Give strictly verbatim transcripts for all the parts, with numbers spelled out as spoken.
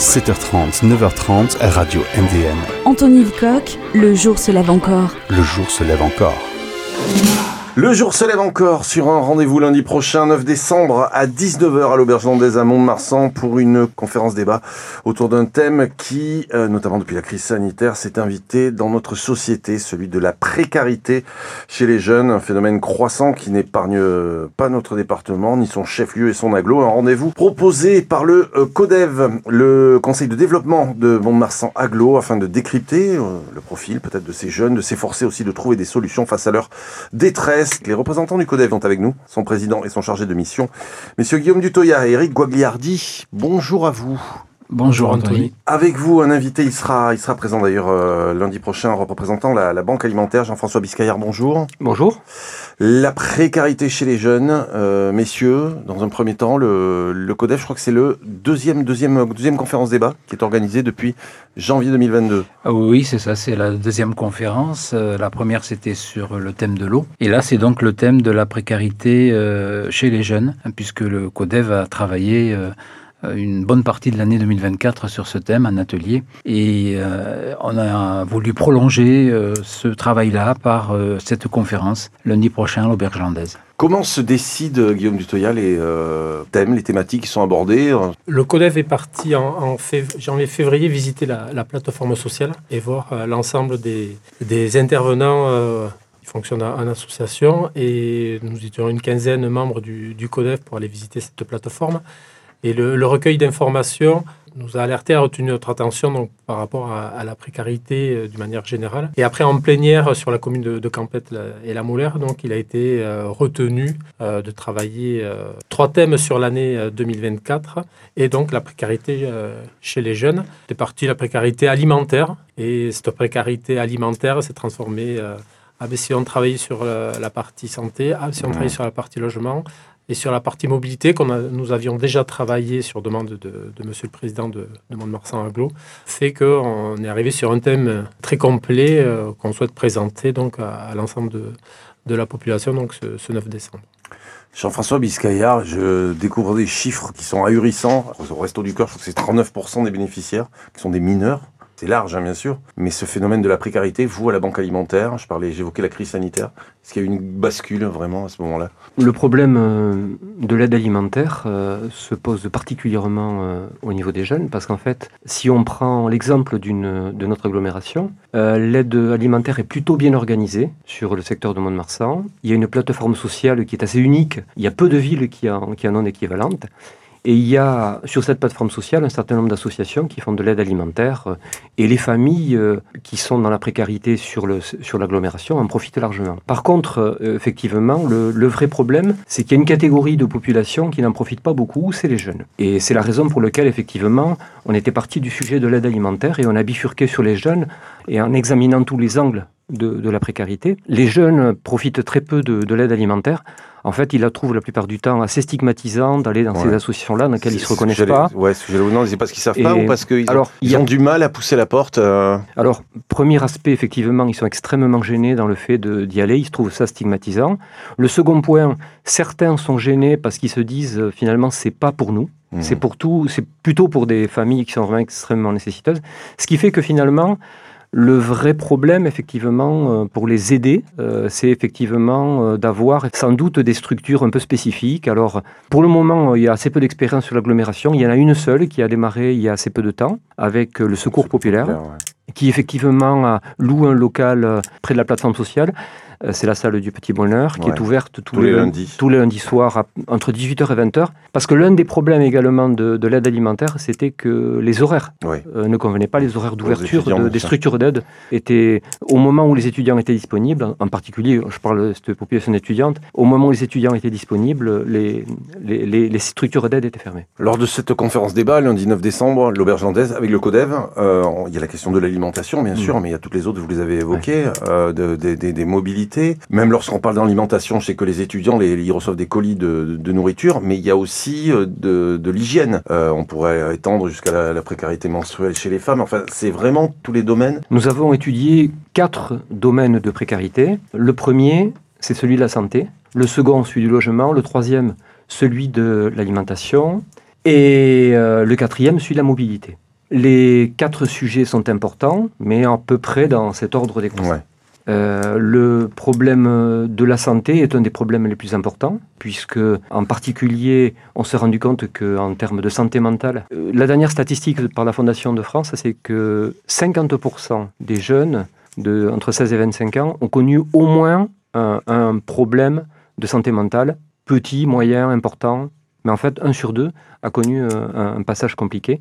sept heures trente, neuf heures trente, Radio M D M. Anthony Lecoq, le jour se lève encore. Le jour se lève encore. Le jour se lève encore sur un rendez-vous lundi prochain, neuf décembre, à dix-neuf heures à l'Auberge Landaise à Mont-de-Marsan pour une conférence débat autour d'un thème qui, euh, notamment depuis la crise sanitaire, s'est invité dans notre société, celui de la précarité chez les jeunes, un phénomène croissant qui n'épargne pas notre département, ni son chef-lieu et son agglo. Un rendez-vous proposé par le euh, CODEV, le Conseil de développement de Mont-de-Marsan agglo, afin de décrypter euh, le profil peut-être de ces jeunes, de s'efforcer aussi de trouver des solutions face à leur détresse. Les représentants du CODEV sont avec nous, son président et son chargé de mission, messieurs Guillaume Dutoya et Eric Guagliardi. Bonjour à vous. Bonjour Anthony. Avec vous, un invité, il sera, il sera présent d'ailleurs euh, lundi prochain, représentant la, la Banque Alimentaire, Jean-François Biscaillard, bonjour. Bonjour. La précarité chez les jeunes, euh, messieurs, dans un premier temps, le, le CODEV, je crois que c'est le deuxième, deuxième, deuxième conférence débat qui est organisée depuis janvier deux mille vingt-deux. Ah oui, c'est ça, c'est la deuxième conférence. Euh, la première, c'était sur le thème de l'eau. Et là, c'est donc le thème de la précarité euh, chez les jeunes, hein, puisque le CODEV a travaillé euh, une bonne partie de l'année deux mille vingt-quatre sur ce thème, un atelier. Et euh, on a voulu prolonger euh, ce travail-là par euh, cette conférence, lundi prochain à l'Auberge Landaise. Comment se décident, Guillaume Dutoya, les euh, thèmes, les thématiques qui sont abordées ? Le CODEV est parti en, en fév- janvier-février visiter la, la plateforme sociale et voir euh, l'ensemble des, des intervenants euh, qui fonctionnent en association. Et nous étions une quinzaine de membres du, du CODEV pour aller visiter cette plateforme. Et le, le recueil d'informations nous a alertés, a retenu notre attention donc, par rapport à, à la précarité euh, d'une manière générale. Et après, en plénière sur la commune de, de Campette la, et la Moulaire, donc, il a été euh, retenu euh, de travailler euh, trois thèmes sur l'année euh, deux mille vingt-quatre. Et donc, la précarité euh, chez les jeunes. C'est parti la précarité alimentaire. Et cette précarité alimentaire s'est transformée... Euh, ah ben, si on travaillait sur euh, la partie santé, ah, si on travaillait sur la partie logement... Et sur la partie mobilité, qu'on a, nous avions déjà travaillé sur demande de, de Monsieur le Président de, de Mont-de-Marsan agglo, fait qu'on est arrivé sur un thème très complet euh, qu'on souhaite présenter donc, à, à l'ensemble de, de la population donc, ce, ce neuf décembre. Jean-François Biscaillard, je découvre des chiffres qui sont ahurissants. Au Resto du Cœur, je crois que c'est trente-neuf pour cent des bénéficiaires qui sont des mineurs. C'est large, hein, bien sûr, mais ce phénomène de la précarité, vous, à la Banque Alimentaire, je parlais, j'évoquais la crise sanitaire, est-ce qu'il y a eu une bascule, vraiment, à ce moment-là ? Le problème euh, de l'aide alimentaire euh, se pose particulièrement euh, au niveau des jeunes, parce qu'en fait, si on prend l'exemple d'une, de notre agglomération, euh, l'aide alimentaire est plutôt bien organisée sur le secteur de Mont-de-Marsan. Il y a une plateforme sociale qui est assez unique, il y a peu de villes qui en, qui en ont équivalente. Et il y a sur cette plateforme sociale un certain nombre d'associations qui font de l'aide alimentaire euh, et les familles euh, qui sont dans la précarité sur, le, sur l'agglomération en profitent largement. Par contre, euh, effectivement, le, le vrai problème, c'est qu'il y a une catégorie de population qui n'en profite pas beaucoup, c'est les jeunes. Et c'est la raison pour laquelle, effectivement, on était parti du sujet de l'aide alimentaire et on a bifurqué sur les jeunes et en examinant tous les angles de, de la précarité. Les jeunes profitent très peu de, de l'aide alimentaire. En fait, ils la trouvent la plupart du temps assez stigmatisant d'aller dans ouais. ces associations-là dans lesquelles ils ne se reconnaissent pas. Ouais, je vous demande, c'est parce qu'ils ne savent et pas ou parce qu'ils alors, ont, a... ont du mal à pousser la porte euh... Alors, premier aspect, effectivement, ils sont extrêmement gênés dans le fait de, d'y aller. Ils se trouvent ça stigmatisant. Le second point, certains sont gênés parce qu'ils se disent, euh, finalement, c'est pas pour nous. Mmh. C'est pour tout, c'est plutôt pour des familles qui sont vraiment extrêmement nécessiteuses. Ce qui fait que finalement... Le vrai problème, effectivement, pour les aider, euh, c'est effectivement euh, d'avoir sans doute des structures un peu spécifiques. Alors, pour le moment, il y a assez peu d'expérience sur l'agglomération. Il y en a une seule qui a démarré il y a assez peu de temps avec le Secours Populaire, populaire ouais. qui effectivement loue un local près de la plateforme sociale. C'est la salle du Petit Bonheur qui ouais. est ouverte tous, tous les, les lundis, tous les lundis soirs à, entre dix-huit heures et vingt heures. Parce que l'un des problèmes également de, de l'aide alimentaire, c'était que les horaires ouais. euh, ne convenaient pas. Les horaires d'ouverture de, des structures d'aide étaient au moment où les étudiants étaient disponibles, en particulier, je parle de cette population étudiante, au moment où les étudiants étaient disponibles, les, les, les, les structures d'aide étaient fermées. Lors de cette conférence débat, lundi neuf décembre, l'Auberge Landaise, avec le CODEV, euh, il y a la question de l'alimentation, bien mmh. sûr, mais il y a toutes les autres, vous les avez évoquées, ouais. euh, de, de, de, des mobilités. Même lorsqu'on parle d'alimentation, je sais que les étudiants, les, ils reçoivent des colis de, de, de nourriture, mais il y a aussi de, de l'hygiène. Euh, on pourrait étendre jusqu'à la, la précarité menstruelle chez les femmes. Enfin, c'est vraiment tous les domaines. Nous avons étudié quatre domaines de précarité. Le premier, c'est celui de la santé. Le second, celui du logement. Le troisième, celui de l'alimentation. Et euh, le quatrième, celui de la mobilité. Les quatre sujets sont importants, mais à peu près dans cet ordre des constats. Ouais. Euh, le problème de la santé est un des problèmes les plus importants, puisque en particulier, on s'est rendu compte qu'en termes de santé mentale, euh, la dernière statistique par la Fondation de France, c'est que cinquante pour cent des jeunes de, entre seize et vingt-cinq ans ont connu au moins un, un problème de santé mentale, petit, moyen, important, mais en fait, un sur deux a connu euh, un, un passage compliqué.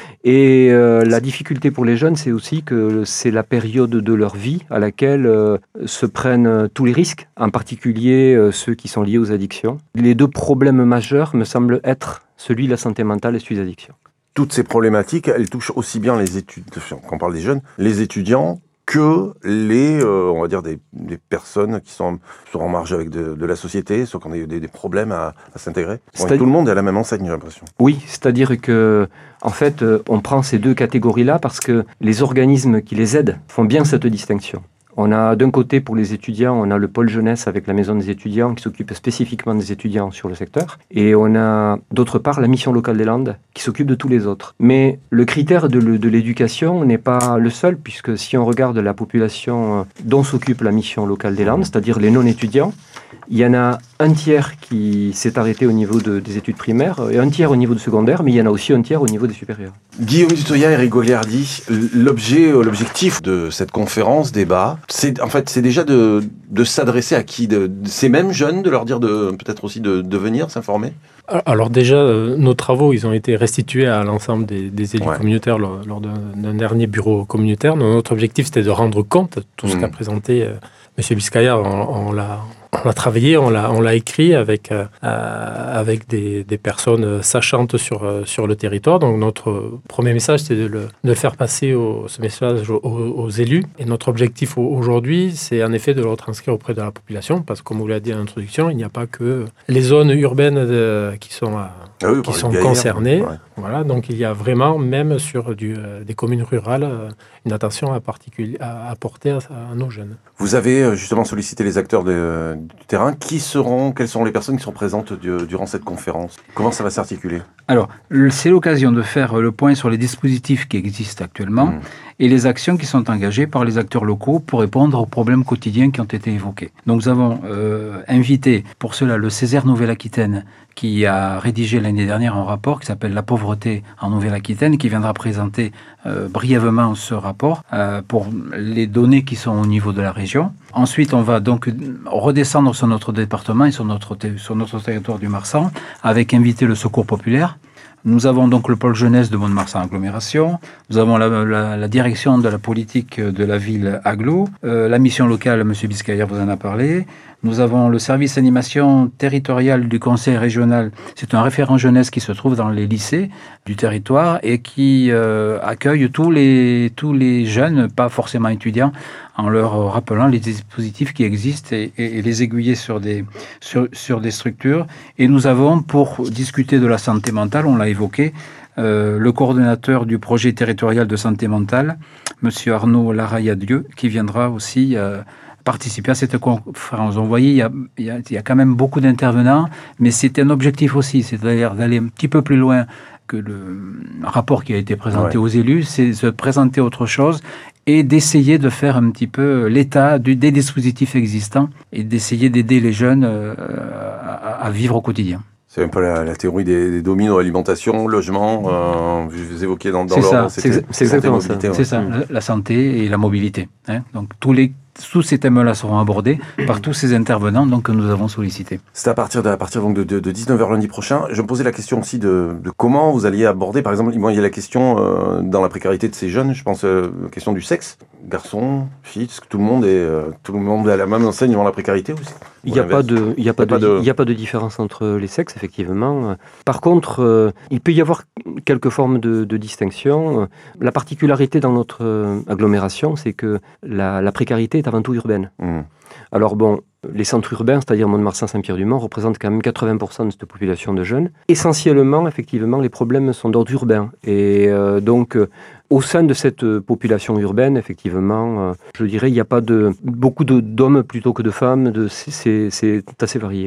Et euh, la difficulté pour les jeunes, c'est aussi que c'est la période de leur vie à laquelle euh, se prennent tous les risques, en particulier euh, ceux qui sont liés aux addictions. Les deux problèmes majeurs me semblent être celui de la santé mentale et celui des addictions. Toutes ces problématiques, elles touchent aussi bien les études, quand on parle des jeunes, les étudiants, que les, euh, on va dire, des, des personnes qui sont, sont en marge avec de, de la société, soit qu'on a des, des problèmes à, à s'intégrer. Bon, tout le monde est à la même enseigne, j'ai l'impression. Oui, c'est-à-dire que, en fait, on prend ces deux catégories-là parce que les organismes qui les aident font bien cette distinction. On a d'un côté, pour les étudiants, on a le pôle jeunesse avec la maison des étudiants qui s'occupe spécifiquement des étudiants sur le secteur. Et on a d'autre part la mission locale des Landes qui s'occupe de tous les autres. Mais le critère de, le, de l'éducation n'est pas le seul, puisque si on regarde la population dont s'occupe la mission locale des Landes, c'est-à-dire les non-étudiants, il y en a un tiers qui s'est arrêté au niveau de, des études primaires et un tiers au niveau du secondaire, mais il y en a aussi un tiers au niveau des supérieurs. Guillaume Dutoya, Eric Goliardi, l'objet, l'objectif de cette conférence débat, c'est en fait c'est déjà de, de s'adresser à qui, de, de ces mêmes jeunes, de leur dire de peut-être aussi de, de venir s'informer. Alors déjà, euh, nos travaux, ils ont été restitués à l'ensemble des, des élus ouais. communautaires lors, lors d'un, d'un dernier bureau communautaire. Notre objectif, c'était de rendre compte de tout ce mmh. qu'a présenté euh, M. Biscayar. On, on l'a On l'a travaillé, on l'a, on l'a écrit avec, euh, avec des, des personnes sachantes sur, sur le territoire. Donc notre premier message, c'est de le, de faire passer au, ce message aux, aux élus. Et notre objectif aujourd'hui, c'est en effet de le retranscrire auprès de la population, parce que comme vous l'avez dit en introduction, il n'y a pas que les zones urbaines de, qui sont, à, ah oui, qui sont concernées. Ouais. Voilà, donc il y a vraiment, même sur du, euh, des communes rurales, euh, une attention à, particuli- à apporter à, à nos jeunes. Vous avez justement sollicité les acteurs de, du terrain. Qui seront, quelles sont les personnes qui sont présentes du, durant cette conférence ? Comment ça va s'articuler ? Alors, c'est l'occasion de faire le point sur les dispositifs qui existent actuellement mmh. et les actions qui sont engagées par les acteurs locaux pour répondre aux problèmes quotidiens qui ont été évoqués. Donc nous avons euh, invité pour cela le Césaire Nouvelle-Aquitaine qui a rédigé l'année dernière un rapport qui s'appelle « La pauvreté en Nouvelle-Aquitaine » qui viendra présenter euh, brièvement ce rapport euh, pour les données qui sont au niveau de la région. Ensuite, on va donc redescendre sur notre département et sur notre, sur notre territoire du Marsan avec inviter le Secours populaire. Nous avons donc le pôle jeunesse de Mont-de-Marsan agglomération, nous avons la, la, la direction de la politique de la ville agglo, euh, la mission locale, M. Biscayar vous en a parlé, nous avons le service animation territoriale du conseil régional, c'est un référent jeunesse qui se trouve dans les lycées du territoire et qui euh, accueille tous les, tous les jeunes, pas forcément étudiants, en leur rappelant les dispositifs qui existent et, et, et les aiguiller sur des, sur, sur des structures. Et nous avons, pour discuter de la santé mentale, on l'a évoqué, euh, le coordonnateur du projet territorial de santé mentale, M. Arnaud Larayadieu, qui viendra aussi euh, participer à cette conférence. Donc, vous voyez, il y a, il y a, il y a quand même beaucoup d'intervenants, mais c'est un objectif aussi, c'est-à-dire d'aller un petit peu plus loin que le rapport qui a été présenté ouais. aux élus, c'est de présenter autre chose et d'essayer de faire un petit peu l'état du, des dispositifs existants et d'essayer d'aider les jeunes euh, à, à vivre au quotidien. C'est un peu la, la théorie des, des dominos, alimentation, logement, euh, vous évoquiez dans, dans c'est l'ordre. Ça, c'est, c'est exactement ça. Ouais. C'est ça, la, la santé et la mobilité. Hein. Donc tous les Tous ces thèmes-là seront abordés par tous ces intervenants donc, que nous avons sollicités. C'est à partir de, à partir donc de, de, de dix-neuf heures lundi prochain. Je me posais la question aussi de, de comment vous alliez aborder, par exemple, il y a la question euh, dans la précarité de ces jeunes, je pense euh, la question du sexe, garçons, filles, est-ce que tout le monde est, euh, tout le monde est à la même enseigne devant la précarité aussi ? Il n'y a, pas de, il y a, pas de, de... il y a pas de différence entre les sexes, effectivement. Par contre, euh, il peut y avoir quelques formes de, de distinction. La particularité dans notre euh, agglomération, c'est que la, la précarité est avant tout urbaine. Mmh. Alors bon, les centres urbains, c'est-à-dire Mont-de-Marsan, Saint-Pierre-du-Mont, représentent quand même quatre-vingts pour cent de cette population de jeunes. Essentiellement, effectivement, les problèmes sont d'ordre urbain. Et euh, donc, euh, au sein de cette population urbaine, effectivement, euh, je dirais, il n'y a pas de beaucoup de, d'hommes plutôt que de femmes. De, c'est, c'est, c'est assez varié.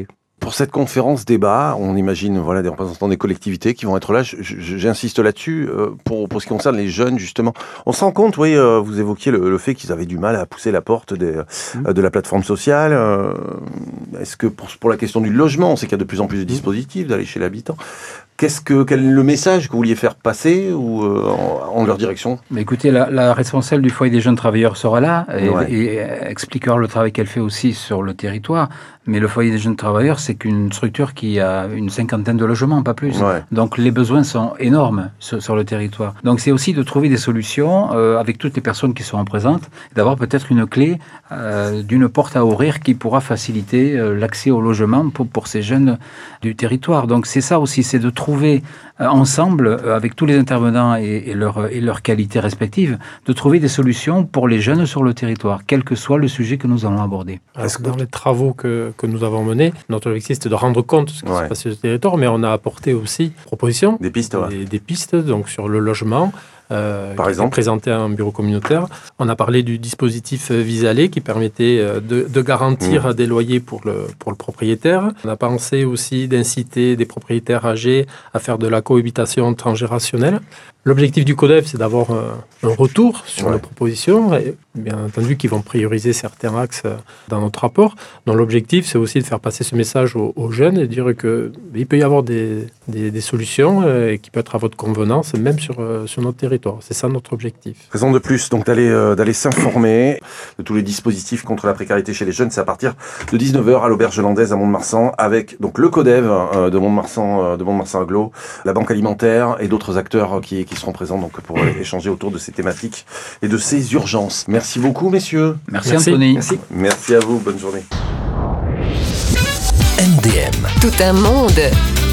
pour cette conférence débat, on imagine voilà, des représentants des collectivités qui vont être là. Je, je, j'insiste là-dessus, euh, pour, pour ce qui concerne les jeunes, justement. On se rend compte, oui, euh, vous évoquiez le, le fait qu'ils avaient du mal à pousser la porte des, mmh. euh, de la plateforme sociale. Euh, est-ce que pour, pour la question du logement, on sait qu'il y a de plus en plus de dispositifs d'aller chez l'habitant. Qu'est-ce que, quel est le message que vous vouliez faire passer ou euh, en, en leur direction? Mais écoutez, la, la responsable du foyer des jeunes travailleurs sera là et, ouais. et expliquera le travail qu'elle fait aussi sur le territoire. Mais le foyer des jeunes travailleurs, c'est qu'une structure qui a une cinquantaine de logements, pas plus. Ouais. Donc les besoins sont énormes sur, sur le territoire. Donc c'est aussi de trouver des solutions euh, avec toutes les personnes qui seront présentes, d'avoir peut-être une clé euh, d'une porte à ouvrir qui pourra faciliter euh, l'accès au logement pour, pour ces jeunes du territoire. Donc c'est ça aussi, c'est de trouver euh, ensemble, euh, avec tous les intervenants et, et leurs et leurs qualités respectives, de trouver des solutions pour les jeunes sur le territoire, quel que soit le sujet que nous allons aborder. Alors, dans les travaux que que nous avons mené. Notre objectif, c'était de rendre compte de ce qui ouais. se passe sur le territoire, mais on a apporté aussi des propositions, des pistes, ouais. des, des pistes donc sur le logement, euh, Par qui exemple, présenté à un bureau communautaire. On a parlé du dispositif Vis-Aller qui permettait de, de garantir mmh. des loyers pour le, pour le propriétaire. On a pensé aussi d'inciter des propriétaires âgés à faire de la cohabitation transgénérationnelle. L'objectif du CODEV, c'est d'avoir un, un retour sur ouais. nos propositions, et bien entendu qu'ils vont prioriser certains axes dans notre rapport. Donc l'objectif, c'est aussi de faire passer ce message aux, aux jeunes et dire qu'il peut y avoir des, des, des solutions et qui peuvent être à votre convenance, même sur, sur notre territoire. C'est ça notre objectif. Raison de plus, donc d'aller, euh, d'aller s'informer de tous les dispositifs contre la précarité chez les jeunes. C'est à partir de dix-neuf heures à l'Auberge Landaise à Mont-de-Marsan, avec donc le CODEV euh, de Mont-de-Marsan, euh, de Mont-de-Marsan Agglo, la Banque Alimentaire et d'autres acteurs qui, qui seront présents donc pour échanger autour de ces thématiques et de ces urgences. Merci beaucoup, messieurs. Merci, Merci. Anthony. Merci. Merci à vous. Bonne journée. M D M. Tout un monde.